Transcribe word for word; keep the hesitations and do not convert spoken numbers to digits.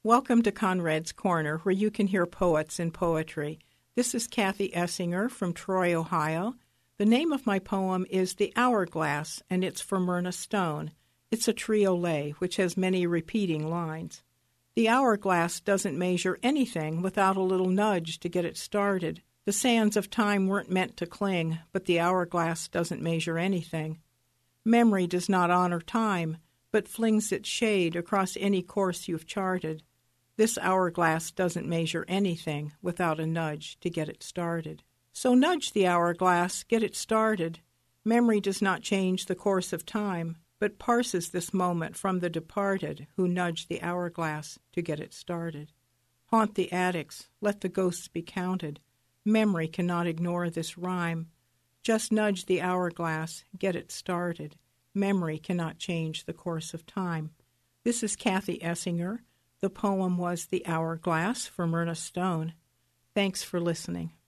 Welcome to Conrad's Corner, where you can hear poets and poetry. This is Kathy Essinger from Troy, Ohio. The name of my poem is The Hourglass, and it's for Myrna Stone. It's a triolet, which has many repeating lines. The hourglass doesn't measure anything without a little nudge to get it started. The sands of time weren't meant to cling, but the hourglass doesn't measure anything. Memory does not honor time, but flings its shade across any course you've charted. This hourglass doesn't measure anything without a nudge to get it started. So nudge the hourglass, get it started. Memory does not change the course of time, but parses this moment from the departed who nudged the hourglass to get it started. Haunt the attics, let the ghosts be counted. Memory cannot ignore this rhyme. Just nudge the hourglass, get it started. Memory cannot change the course of time. This is Kathy Essinger. The poem was The Hourglass for Myrna Stone. Thanks for listening.